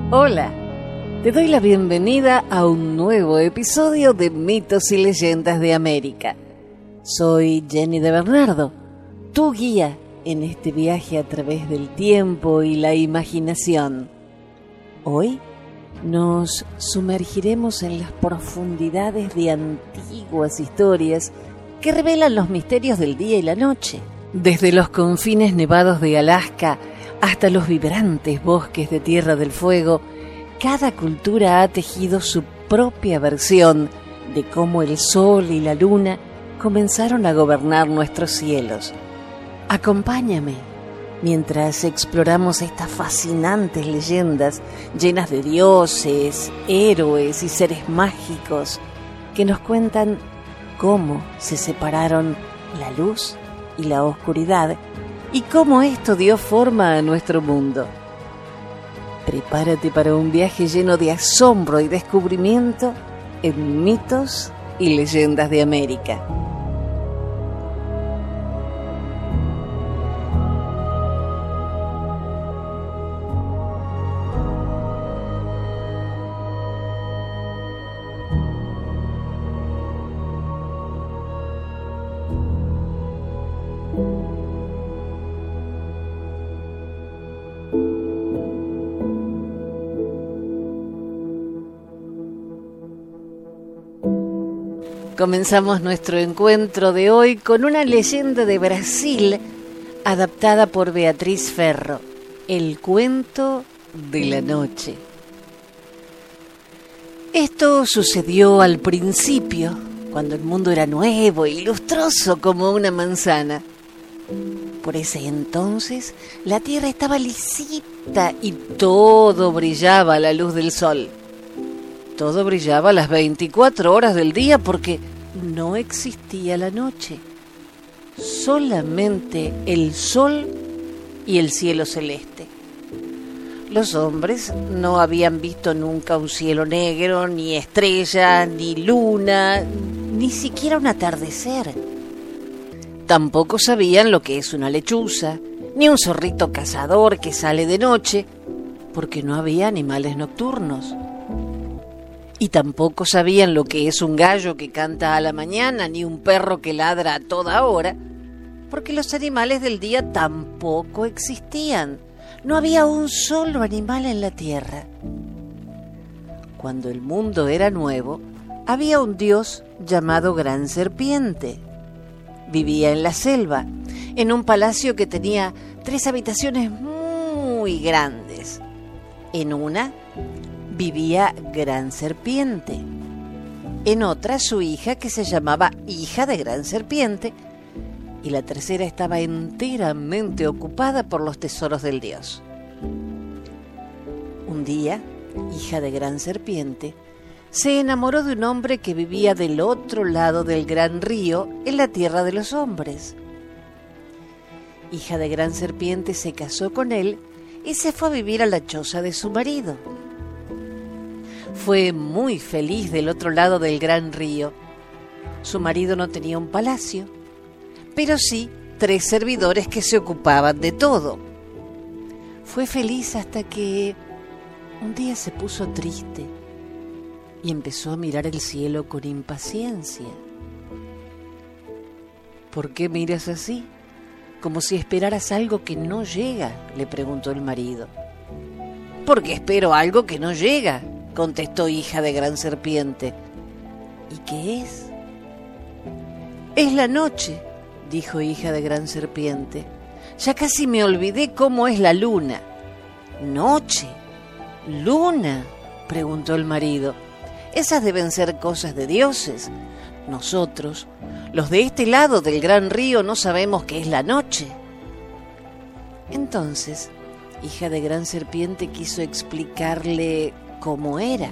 Hola, te doy la bienvenida a un nuevo episodio de Mitos y Leyendas de América. Soy Jenny de Bernardo, tu guía en este viaje a través del tiempo y la imaginación. Hoy nos sumergiremos en las profundidades de antiguas historias que revelan los misterios del día y la noche. Desde los confines nevados de Alaska hasta los vibrantes bosques de Tierra del Fuego, cada cultura ha tejido su propia versión de cómo el sol y la luna comenzaron a gobernar nuestros cielos. Acompáñame mientras exploramos estas fascinantes leyendas llenas de dioses, héroes y seres mágicos que nos cuentan cómo se separaron la luz y la oscuridad y cómo esto dio forma a nuestro mundo. Prepárate para un viaje lleno de asombro y descubrimiento en Mitos y Leyendas de América. Comenzamos nuestro encuentro de hoy con una leyenda de Brasil adaptada por Beatriz Ferro, El cuento de la noche. Esto sucedió al principio, cuando el mundo era nuevo y lustroso como una manzana. Por ese entonces, la tierra estaba lisita y todo brillaba a la luz del sol. Todo brillaba a las 24 horas del día porque no existía la noche. Solamente el sol y el cielo celeste. Los hombres no habían visto nunca un cielo negro, ni estrella, ni luna, ni siquiera un atardecer. Tampoco sabían lo que es una lechuza, ni un zorrito cazador que sale de noche, porque no había animales nocturnos. Y tampoco sabían lo que es un gallo que canta a la mañana, ni un perro que ladra a toda hora, porque los animales del día tampoco existían. No había un solo animal en la tierra. Cuando el mundo era nuevo, había un dios llamado Gran Serpiente. Vivía en la selva, en un palacio que tenía 3 habitaciones muy grandes. En una vivía Gran Serpiente, en otra su hija, que se llamaba Hija de Gran Serpiente, y la tercera estaba enteramente ocupada por los tesoros del dios. Un día, Hija de Gran Serpiente se enamoró de un hombre que vivía del otro lado del gran río, en la tierra de los hombres. Hija de Gran Serpiente se casó con él y se fue a vivir a la choza de su marido. Fue muy feliz del otro lado del gran río. Su marido no tenía un palacio, pero sí 3 servidores que se ocupaban de todo. Fue feliz hasta que un día se puso triste y empezó a mirar el cielo con impaciencia. ¿Por qué miras así? Como si esperaras algo que no llega, le preguntó el marido. Porque espero algo que no llega, contestó Hija de Gran Serpiente. ¿Y qué es? Es la noche, dijo Hija de Gran Serpiente. Ya casi me olvidé cómo es la luna. ¿Noche? ¿Luna?, preguntó el marido. Esas deben ser cosas de dioses. Nosotros, los de este lado del gran río, no sabemos qué es la noche. Entonces, Hija de Gran Serpiente quiso explicarle cómo era.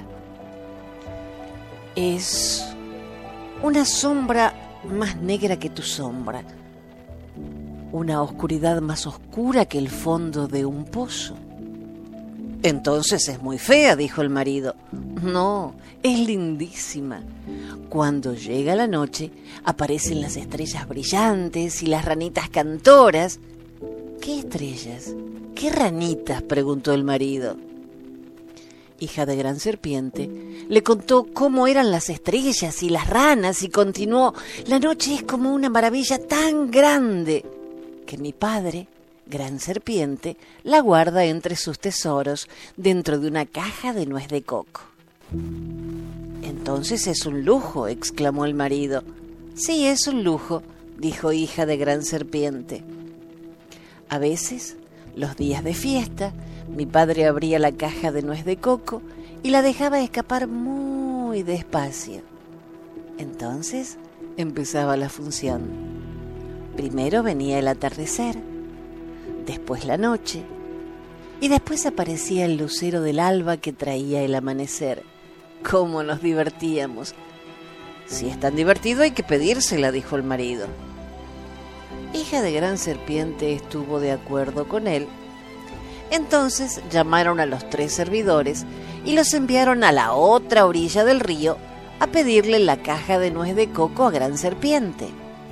Es una sombra más negra que tu sombra, una oscuridad más oscura que el fondo de un pozo. Entonces es muy fea, dijo el marido. No, es lindísima. Cuando llega la noche, aparecen las estrellas brillantes y las ranitas cantoras. ¿Qué estrellas? ¿Qué ranitas?, preguntó el marido. hija de Gran Serpiente, le contó cómo eran las estrellas y las ranas y continuó: la noche es como una maravilla tan grande que mi padre, Gran Serpiente, la guarda entre sus tesoros dentro de una caja de nuez de coco. Entonces es un lujo, exclamó el marido. Sí, es un lujo, dijo hija de Gran Serpiente. A veces, los días de fiesta, mi padre abría la caja de nuez de coco y la dejaba escapar muy despacio. Entonces empezaba la función. Primero venía el atardecer, después la noche, y después aparecía el lucero del alba que traía el amanecer. ¡Cómo nos divertíamos! Si es tan divertido hay que pedírsela, dijo el marido. Hija de Gran Serpiente estuvo de acuerdo con él. Entonces llamaron a los 3 servidores y los enviaron a la otra orilla del río a pedirle la caja de nuez de coco a Gran Serpiente.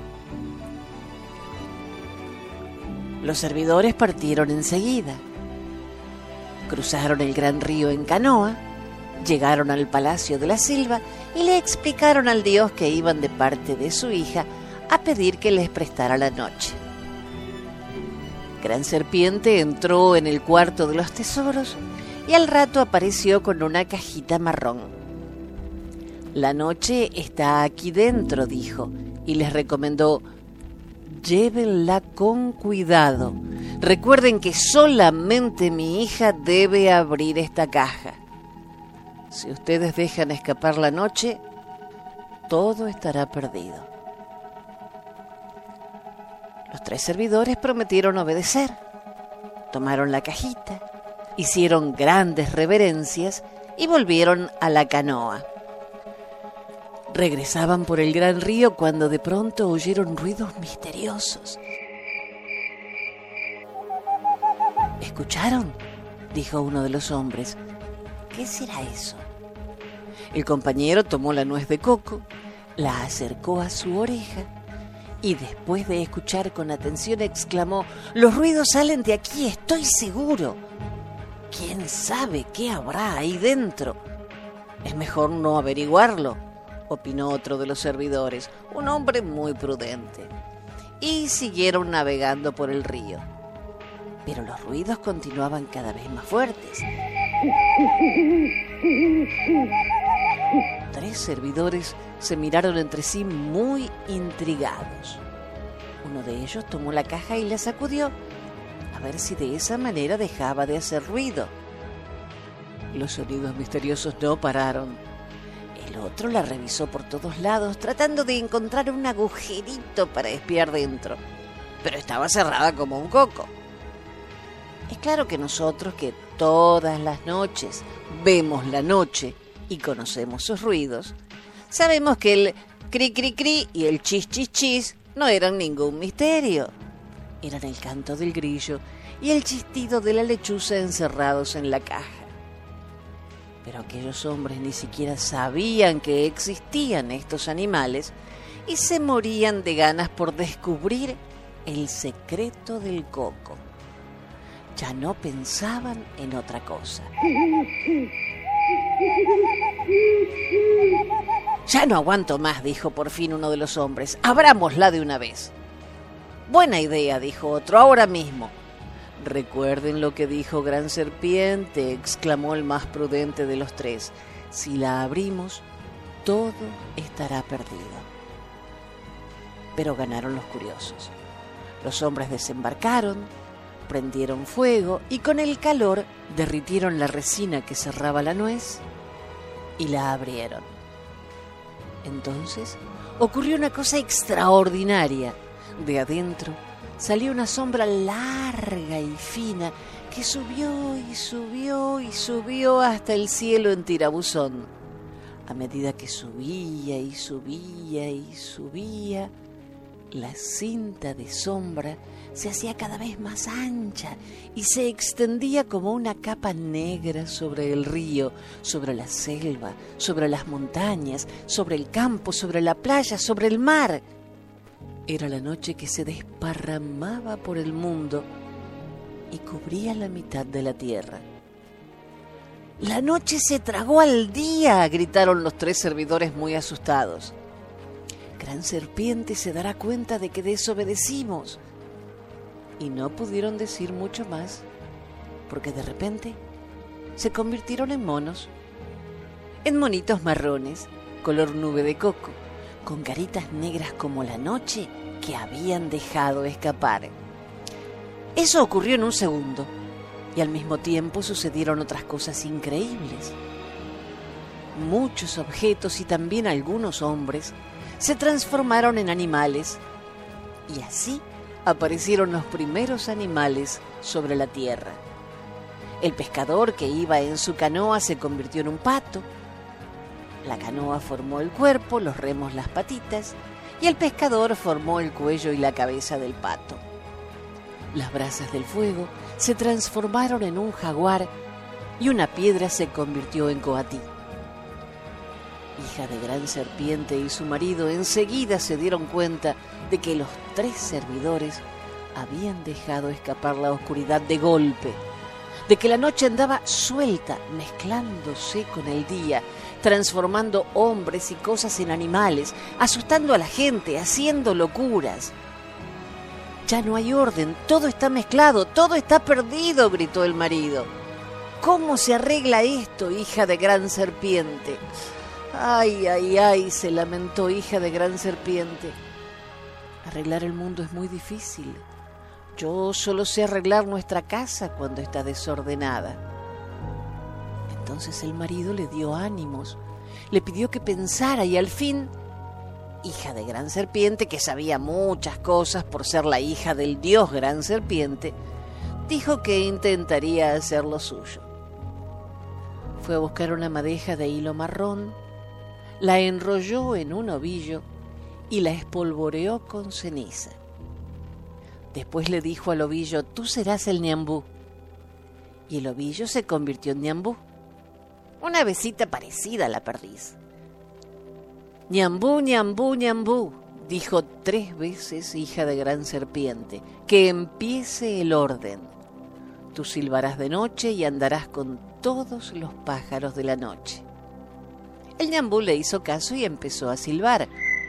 Los servidores partieron enseguida. Cruzaron el gran río en canoa, llegaron al palacio de la Silva y le explicaron al dios que iban de parte de su hija a pedir que les prestara la noche. Gran Serpiente entró en el cuarto de los tesoros y al rato apareció con una cajita marrón. La noche está aquí dentro, dijo, y les recomendó: llévenla con cuidado. Recuerden que solamente mi hija debe abrir esta caja. Si ustedes dejan escapar la noche, todo estará perdido. Los 3 servidores prometieron obedecer. Tomaron la cajita, hicieron grandes reverencias y volvieron a la canoa. Regresaban por el gran río cuando de pronto oyeron ruidos misteriosos. ¿Escucharon?, dijo uno de los hombres. ¿Qué será eso? El compañero tomó la nuez de coco, la acercó a su oreja y después de escuchar con atención exclamó: los ruidos salen de aquí, estoy seguro. ¿Quién sabe qué habrá ahí dentro? Es mejor no averiguarlo, opinó otro de los servidores, un hombre muy prudente. Y siguieron navegando por el río. Pero los ruidos continuaban cada vez más fuertes. 3 servidores se miraron entre sí muy intrigados. Uno de ellos tomó la caja y la sacudió, a ver si de esa manera dejaba de hacer ruido. Los sonidos misteriosos no pararon. El otro la revisó por todos lados, tratando de encontrar un agujerito para espiar dentro, pero estaba cerrada como un coco. Es claro que nosotros, que todas las noches vemos la noche y conocemos sus ruidos, sabemos que el cri cri cri y el chis chis chis no eran ningún misterio. Eran el canto del grillo y el chistido de la lechuza encerrados en la caja. Pero aquellos hombres ni siquiera sabían que existían estos animales y se morían de ganas por descubrir el secreto del coco. Ya no pensaban en otra cosa. Ya no aguanto más, dijo por fin uno de los hombres. Abrámosla de una vez. Buena idea, dijo otro, ahora mismo. Recuerden lo que dijo Gran Serpiente, exclamó el más prudente de los 3. Si la abrimos, todo estará perdido. Pero ganaron los curiosos. Los hombres desembarcaron, prendieron fuego y con el calor derritieron la resina que cerraba la nuez y la abrieron. Entonces ocurrió una cosa extraordinaria. De adentro salió una sombra larga y fina que subió y subió y subió hasta el cielo en tirabuzón. A medida que subía y subía y subía, la cinta de sombra se hacía cada vez más ancha y se extendía como una capa negra sobre el río, sobre la selva, sobre las montañas, sobre el campo, sobre la playa, sobre el mar. Era la noche que se desparramaba por el mundo y cubría la mitad de la tierra. La noche se tragó al día, gritaron los 3 servidores muy asustados. Gran Serpiente se dará cuenta de que desobedecimos. Y no pudieron decir mucho más, porque de repente se convirtieron en monos. En monitos marrones, color nube de coco, con caritas negras como la noche que habían dejado escapar. Eso ocurrió en un segundo, y al mismo tiempo sucedieron otras cosas increíbles. Muchos objetos y también algunos hombres se transformaron en animales, y así aparecieron los primeros animales sobre la tierra. El pescador que iba en su canoa se convirtió en un pato. La canoa formó el cuerpo, los remos las patitas, y el pescador formó el cuello y la cabeza del pato. Las brasas del fuego se transformaron en un jaguar y una piedra se convirtió en Coatí. Hija de Gran Serpiente y su marido enseguida se dieron cuenta de que los 3 servidores habían dejado escapar la oscuridad de golpe, de que la noche andaba suelta, mezclándose con el día, transformando hombres y cosas en animales, asustando a la gente, haciendo locuras. Ya no hay orden, todo está mezclado, todo está perdido, gritó el marido. ¿Cómo se arregla esto, hija de Gran Serpiente? Ay, ay, ay, se lamentó Hija de Gran Serpiente. Arreglar el mundo es muy difícil. Yo solo sé arreglar nuestra casa cuando está desordenada. Entonces el marido le dio ánimos, le pidió que pensara y al fin, Hija de Gran Serpiente, que sabía muchas cosas por ser la hija del dios Gran Serpiente, dijo que intentaría hacer lo suyo. Fue a buscar una madeja de hilo marrón, la enrolló en un ovillo y la espolvoreó con ceniza. Después le dijo al ovillo: tú serás el ñambú. Y el ovillo se convirtió en ñambú, una avecita parecida a la perdiz. Ñambú, ñambú, ñambú, dijo 3 veces Hija de Gran Serpiente, que empiece el orden. Tú silbarás de noche y andarás con todos los pájaros de la noche. El ñambú le hizo caso y empezó a silbar,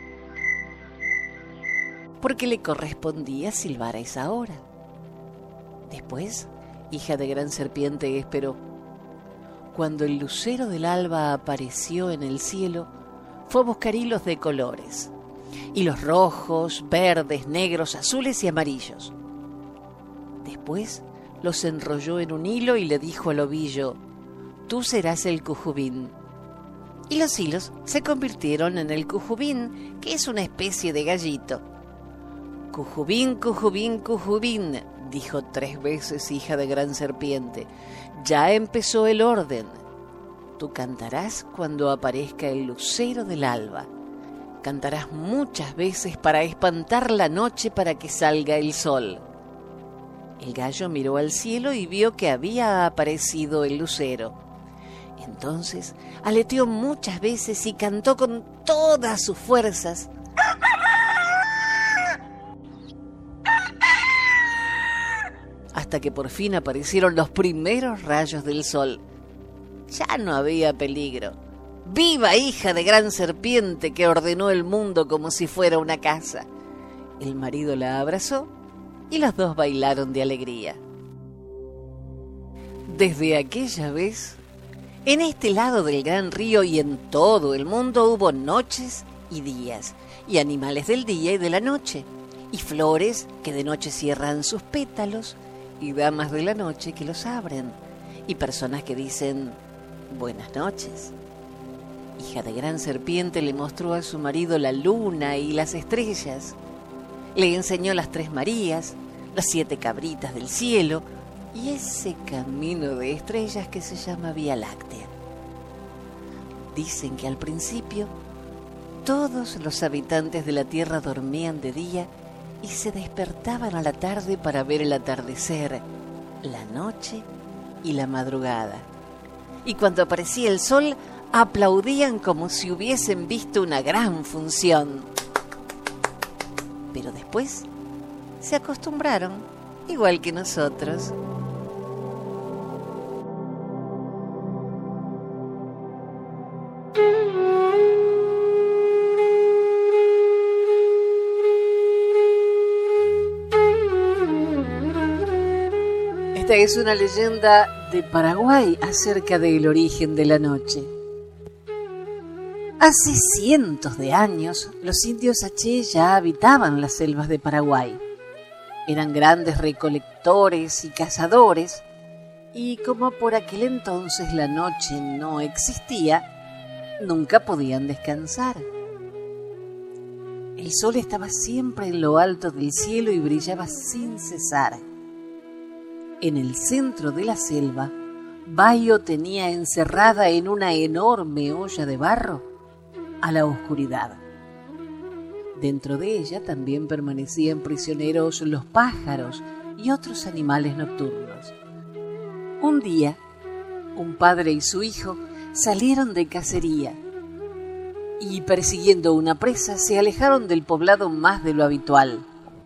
porque le correspondía silbar a esa hora. Después, Hija de Gran Serpiente esperó. Cuando el lucero del alba apareció en el cielo, fue a buscar hilos de colores, hilos rojos, verdes, negros, azules y amarillos. Después los enrolló en un hilo y le dijo al ovillo: tú serás el cujubín. Y los hilos se convirtieron en el cujubín, que es una especie de gallito. Cujubín, cujubín, cujubín, dijo 3 veces Hija de Gran Serpiente. Ya empezó el orden. Tú cantarás cuando aparezca el lucero del alba. Cantarás muchas veces para espantar la noche para que salga el sol. El gallo miró al cielo y vio que había aparecido el lucero. Entonces aleteó muchas veces y cantó con todas sus fuerzas. Hasta que por fin aparecieron los primeros rayos del sol. Ya no había peligro. ¡Viva Hija de Gran Serpiente, que ordenó el mundo como si fuera una casa! El marido la abrazó y los 2 bailaron de alegría. Desde aquella vez, en este lado del gran río y en todo el mundo hubo noches y días, y animales del día y de la noche, y flores que de noche cierran sus pétalos, y damas de la noche que los abren, y personas que dicen buenas noches. Hija de Gran Serpiente le mostró a su marido la luna y las estrellas. Le enseñó las 3 Marías, las 7 cabritas del cielo y ese camino de estrellas que se llama Vía Láctea. Dicen que al principio todos los habitantes de la tierra dormían de día y se despertaban a la tarde para ver el atardecer, la noche y la madrugada. Y cuando aparecía el sol, aplaudían como si hubiesen visto una gran función. Pero después se acostumbraron, igual que nosotros. Esta es una leyenda de Paraguay acerca del origen de la noche. Hace cientos de años, los indios Aché ya habitaban las selvas de Paraguay. Eran grandes recolectores y cazadores, y como por aquel entonces la noche no existía, nunca podían descansar. El sol estaba siempre en lo alto del cielo y brillaba sin cesar. En el centro de la selva, Bayo tenía encerrada en una enorme olla de barro a la oscuridad. Dentro de ella también permanecían prisioneros los pájaros y otros animales nocturnos. Un día, un padre y su hijo salieron de cacería y, persiguiendo una presa, se alejaron del poblado más de lo habitual.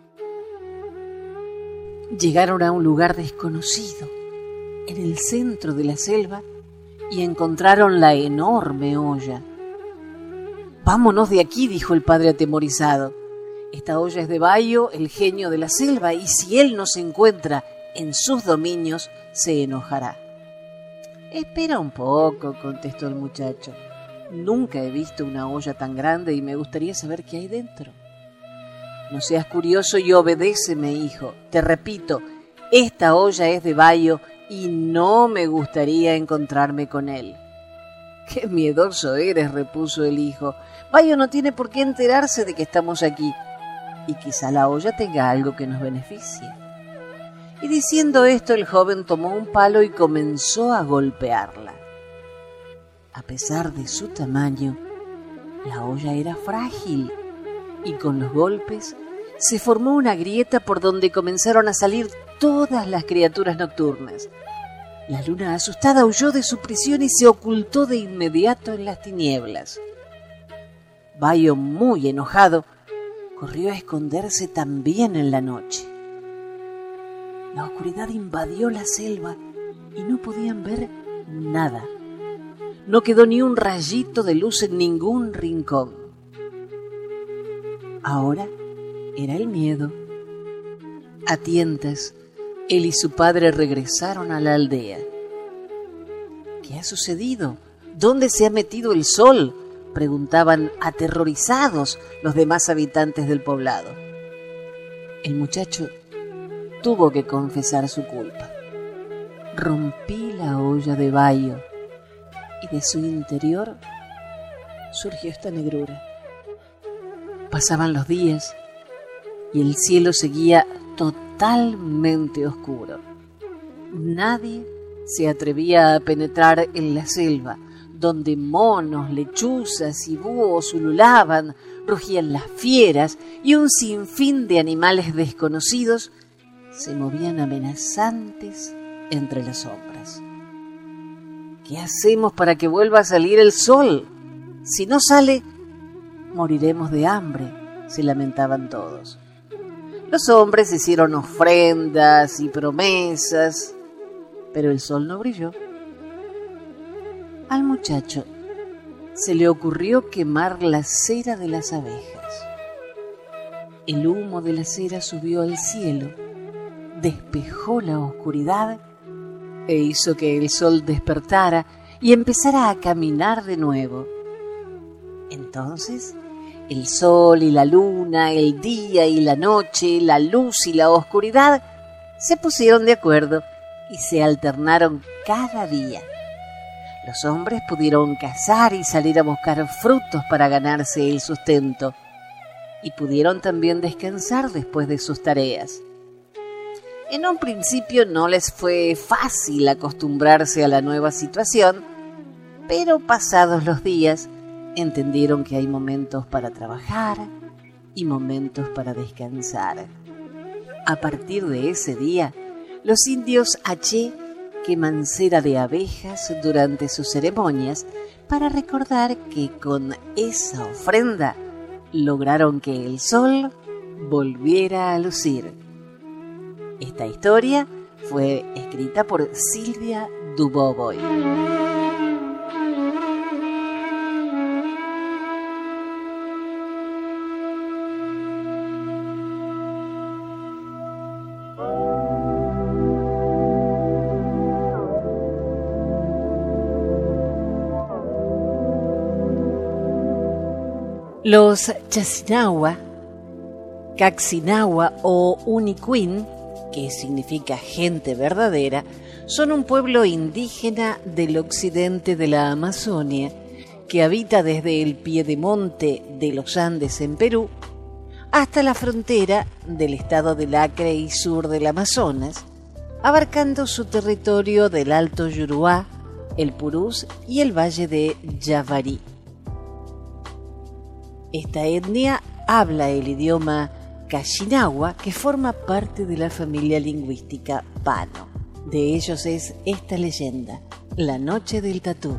Llegaron a un lugar desconocido, en el centro de la selva, y encontraron la enorme olla. «Vámonos de aquí», dijo el padre atemorizado. «Esta olla es de Bayo, el genio de la selva, y si él nos encuentra en sus dominios, se enojará». «Espera un poco», contestó el muchacho. «Nunca he visto una olla tan grande y me gustaría saber qué hay dentro». «No seas curioso y obedéceme, hijo. Te repito, esta olla es de Bayo y no me gustaría encontrarme con él». «Qué miedoso eres», repuso el hijo. «Bayo no tiene por qué enterarse de que estamos aquí, y quizá la olla tenga algo que nos beneficie». Y diciendo esto, el joven tomó un palo y comenzó a golpearla. A pesar de su tamaño, la olla era frágil, y con los golpes se formó una grieta por donde comenzaron a salir todas las criaturas nocturnas. La luna, asustada, huyó de su prisión y se ocultó de inmediato en las tinieblas. Bayo, muy enojado, corrió a esconderse también en la noche. La oscuridad invadió la selva y no podían ver nada. No quedó ni un rayito de luz en ningún rincón. Ahora era el miedo. A tientas, él y su padre regresaron a la aldea. «¿Qué ha sucedido? ¿Dónde se ha metido el sol?», preguntaban aterrorizados los demás habitantes del poblado. El muchacho tuvo que confesar su culpa. «Rompí la olla de Bayo y de su interior surgió esta negrura». Pasaban los días y el cielo seguía totalmente oscuro. Nadie se atrevía a penetrar en la selva, donde monos, lechuzas y búhos ululaban, rugían las fieras y un sinfín de animales desconocidos se movían amenazantes entre las sombras. «¿Qué hacemos para que vuelva a salir el sol? Si no sale, moriremos de hambre», se lamentaban todos. Los hombres hicieron ofrendas y promesas, pero el sol no brilló. Al muchacho se le ocurrió quemar la cera de las abejas. El humo de la cera subió al cielo, despejó la oscuridad e hizo que el sol despertara y empezara a caminar de nuevo. Entonces, el sol y la luna, el día y la noche, la luz y la oscuridad se pusieron de acuerdo y se alternaron cada día. Los hombres pudieron cazar y salir a buscar frutos para ganarse el sustento, y pudieron también descansar después de sus tareas. En un principio no les fue fácil acostumbrarse a la nueva situación, pero pasados los días entendieron que hay momentos para trabajar y momentos para descansar. A partir de ese día, los indios Aché queman cera de abejas durante sus ceremonias para recordar que con esa ofrenda lograron que el sol volviera a lucir. Esta historia fue escrita por Silvia Dubovoy. Los Chacinawa, Caxinawa o Uniquin, que significa gente verdadera, son un pueblo indígena del occidente de la Amazonia que habita desde el piedemonte de los Andes en Perú hasta la frontera del estado del Acre y sur del Amazonas, abarcando su territorio del Alto Yuruá, el Purús y el Valle de Yavarí. Esta etnia habla el idioma Caxinawa, que forma parte de la familia lingüística Pano. De ellos es esta leyenda, la noche del tatú.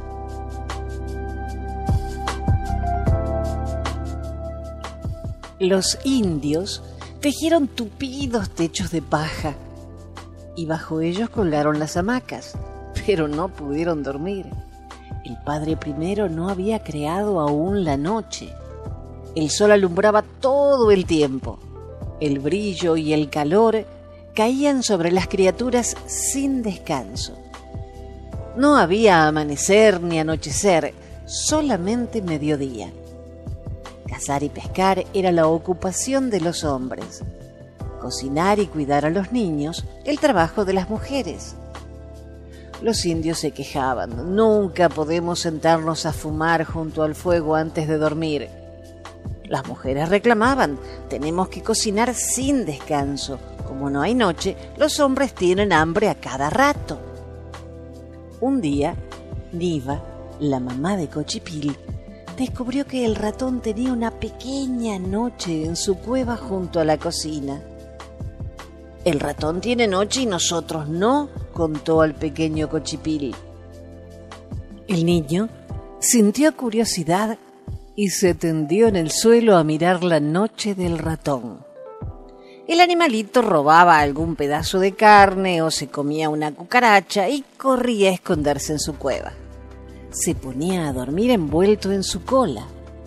Los indios tejieron tupidos techos de paja y bajo ellos colgaron las hamacas, pero no pudieron dormir. El Padre Primero no había creado aún la noche. El sol alumbraba todo el tiempo. El brillo y el calor caían sobre las criaturas sin descanso. No había amanecer ni anochecer, solamente mediodía. Cazar y pescar era la ocupación de los hombres. Cocinar y cuidar a los niños, el trabajo de las mujeres. Los indios se quejaban: nunca podemos sentarnos a fumar junto al fuego antes de dormir. Las mujeres reclamaban: tenemos que cocinar sin descanso. Como no hay noche, los hombres tienen hambre a cada rato. Un día, Niva, la mamá de Cochipil, descubrió que el ratón tenía una pequeña noche en su cueva junto a la cocina. «El ratón tiene noche y nosotros no», contó al pequeño Cochipil. El niño sintió curiosidad y se tendió en el suelo a mirar la noche del ratón. El animalito robaba algún pedazo de carne o se comía una cucaracha y corría a esconderse en su cueva. Se ponía a dormir envuelto en su cola.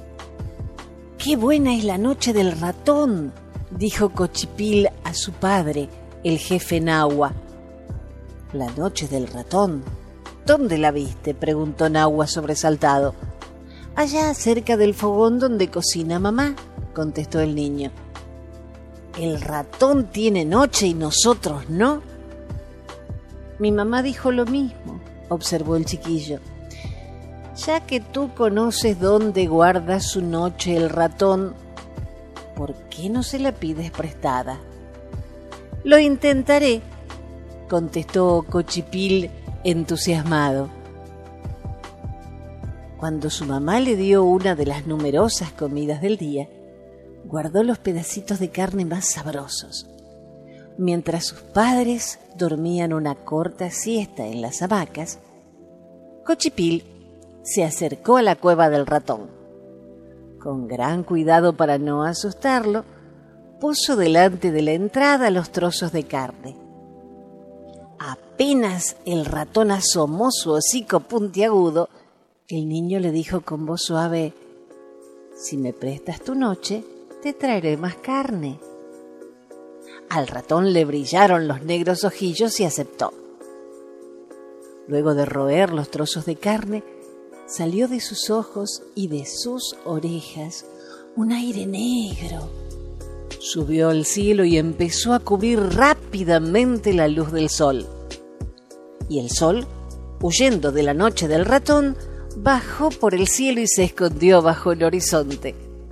«¡Qué buena es la noche del ratón!», dijo Cochipil a su padre, el jefe Nahua. «¿La noche del ratón? ¿Dónde la viste?», preguntó Nahua sobresaltado. «Allá cerca del fogón donde cocina mamá», contestó el niño. «¿El ratón tiene noche y nosotros no?». «Mi mamá dijo lo mismo», observó el chiquillo. «Ya que tú conoces dónde guarda su noche el ratón, ¿por qué no se la pides prestada?». «Lo intentaré», contestó Cochipil entusiasmado. Cuando su mamá le dio una de las numerosas comidas del día, guardó los pedacitos de carne más sabrosos. Mientras sus padres dormían una corta siesta en las hamacas, Cochipil se acercó a la cueva del ratón. Con gran cuidado para no asustarlo, puso delante de la entrada los trozos de carne. Apenas el ratón asomó su hocico puntiagudo, el niño le dijo con voz suave: «Si me prestas tu noche, te traeré más carne». Al ratón le brillaron los negros ojillos y aceptó. Luego de roer los trozos de carne, salió de sus ojos y de sus orejas un aire negro. Subió al cielo y empezó a cubrir rápidamente la luz del sol. Y el sol, huyendo de la noche del ratón, bajó por el cielo y se escondió bajo el horizonte.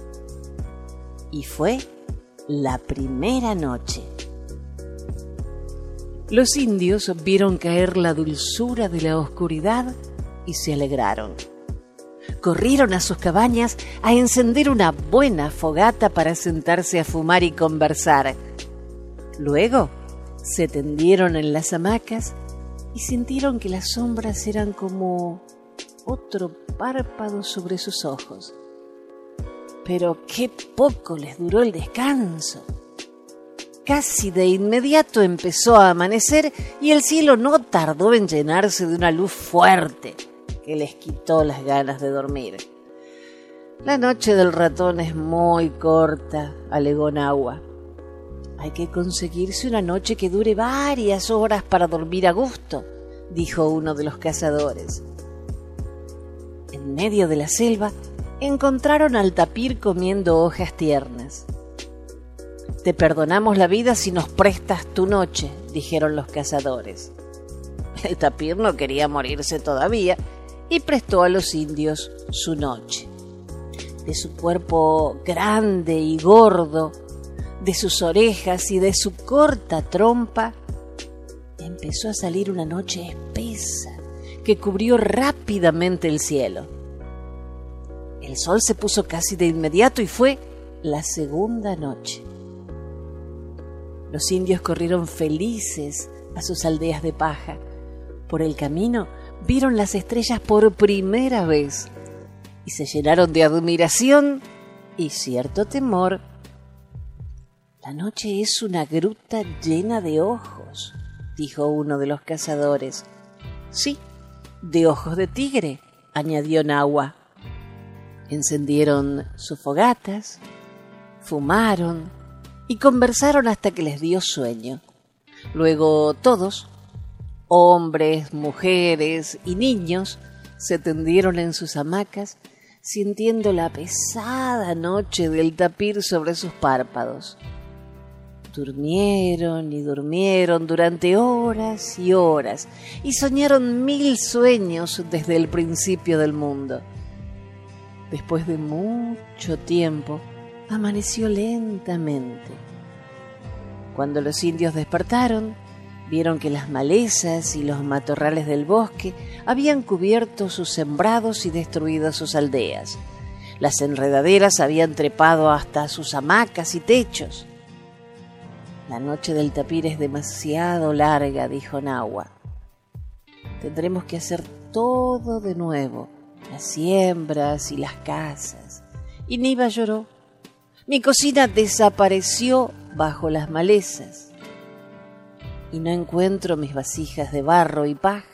Y fue la primera noche. Los indios vieron caer la dulzura de la oscuridad y se alegraron. Corrieron a sus cabañas a encender una buena fogata para sentarse a fumar y conversar. Luego se tendieron en las hamacas y sintieron que las sombras eran como otro párpado sobre sus ojos. Pero qué poco les duró el descanso. Casi de inmediato empezó a amanecer y el cielo no tardó en llenarse de una luz fuerte que les quitó las ganas de dormir. «La noche del ratón es muy corta», alegó Nahua. «Hay que conseguirse una noche que dure varias horas para dormir a gusto», dijo uno de los cazadores. En medio de la selva encontraron al tapir comiendo hojas tiernas. «Te perdonamos la vida si nos prestas tu noche», dijeron los cazadores. El tapir no quería morirse todavía y prestó a los indios su noche. De su cuerpo grande y gordo, de sus orejas y de su corta trompa, empezó a salir una noche espesa que cubrió rápidamente el cielo. El sol se puso casi de inmediato y fue la segunda noche. Los indios corrieron felices a sus aldeas de paja. Por el camino vieron las estrellas por primera vez y se llenaron de admiración y cierto temor. «La noche es una gruta llena de ojos», dijo uno de los cazadores. «Sí, de ojos de tigre», añadió Nahua. Encendieron sus fogatas, fumaron y conversaron hasta que les dio sueño. Luego todos, hombres, mujeres y niños, se tendieron en sus hamacas, sintiendo la pesada noche del tapir sobre sus párpados. Durmieron y durmieron durante horas y horas y soñaron 1000 sueños desde el principio del mundo. Después de mucho tiempo, amaneció lentamente. Cuando los indios despertaron, vieron que las malezas y los matorrales del bosque habían cubierto sus sembrados y destruido sus aldeas. Las enredaderas habían trepado hasta sus hamacas y techos. «La noche del tapir es demasiado larga», dijo Nahua. «Tendremos que hacer todo de nuevo, las siembras y las casas». Y Niva lloró. «Mi cocina desapareció bajo las malezas y no encuentro mis vasijas de barro y paja».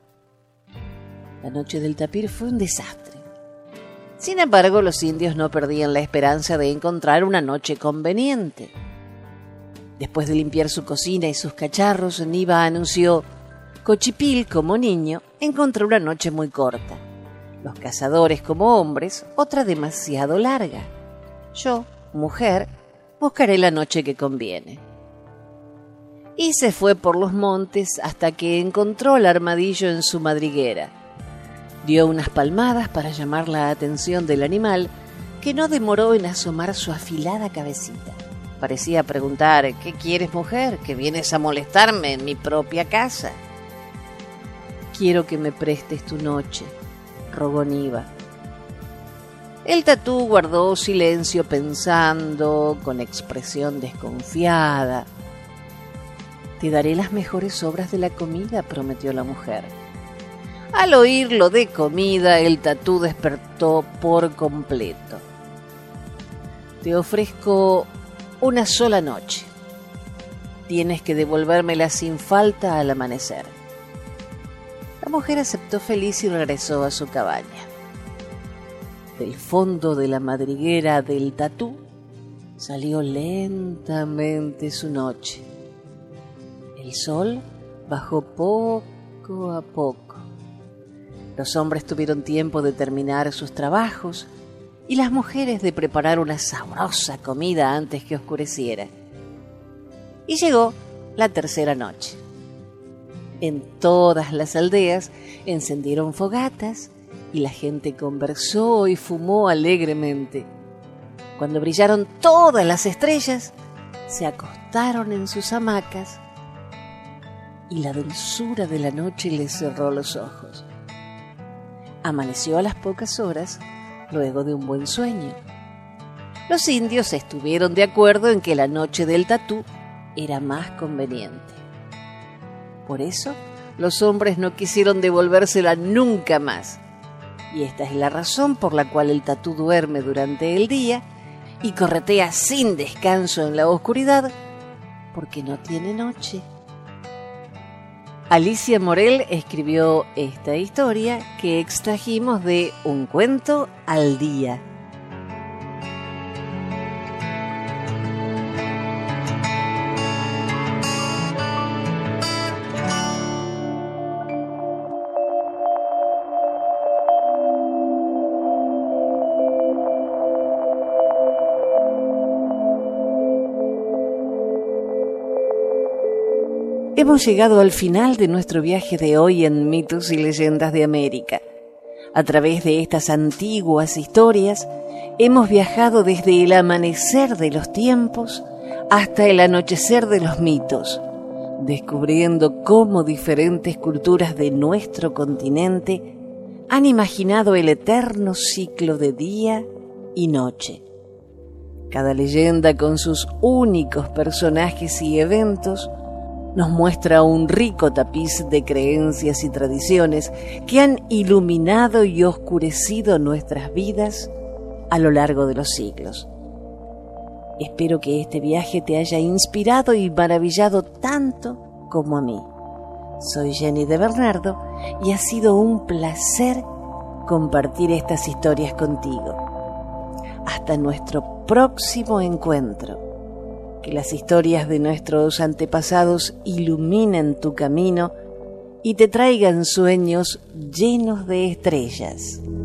La noche del tapir fue un desastre. Sin embargo, los indios no perdían la esperanza de encontrar una noche conveniente. Después de limpiar su cocina y sus cacharros, Niva anunció: «Cochipil, como niño, encontró una noche muy corta. Los cazadores, como hombres, otra demasiado larga. Yo, mujer, buscaré la noche que conviene». Y se fue por los montes hasta que encontró al armadillo en su madriguera. Dio unas palmadas para llamar la atención del animal, que no demoró en asomar su afilada cabecita. Parecía preguntar: «¿Qué quieres, mujer? ¿Que vienes a molestarme en mi propia casa?» «Quiero que me prestes tu noche», rogó Niva. El tatú guardó silencio pensando, con expresión desconfiada. «Te daré las mejores obras de la comida», prometió la mujer. Al oír lo de comida, el tatú despertó por completo. «Te ofrezco una sola noche. Tienes que devolvérmela sin falta al amanecer». La mujer aceptó feliz y regresó a su cabaña. Del fondo de la madriguera del tatú salió lentamente su noche. El sol bajó poco a poco. Los hombres tuvieron tiempo de terminar sus trabajos y las mujeres de preparar una sabrosa comida antes que oscureciera. Y llegó la tercera noche. En todas las aldeas encendieron fogatas y la gente conversó y fumó alegremente. Cuando brillaron todas las estrellas, se acostaron en sus hamacas y la dulzura de la noche les cerró los ojos. Amaneció a las pocas horas, luego de un buen sueño. Los indios estuvieron de acuerdo en que la noche del tatú era más conveniente. Por eso, los hombres no quisieron devolvérsela nunca más. Y esta es la razón por la cual el tatú duerme durante el día y corretea sin descanso en la oscuridad, porque no tiene noche. Alicia Morel escribió esta historia que extrajimos de Un cuento al día. Hemos llegado al final de nuestro viaje de hoy en Mitos y Leyendas de América. A través de estas antiguas historias, hemos viajado desde el amanecer de los tiempos hasta el anochecer de los mitos, descubriendo cómo diferentes culturas de nuestro continente han imaginado el eterno ciclo de día y noche. Cada leyenda, con sus únicos personajes y eventos, nos muestra un rico tapiz de creencias y tradiciones que han iluminado y oscurecido nuestras vidas a lo largo de los siglos. Espero que este viaje te haya inspirado y maravillado tanto como a mí. Soy Jenny de Bernardo y ha sido un placer compartir estas historias contigo. Hasta nuestro próximo encuentro. Que las historias de nuestros antepasados iluminen tu camino y te traigan sueños llenos de estrellas.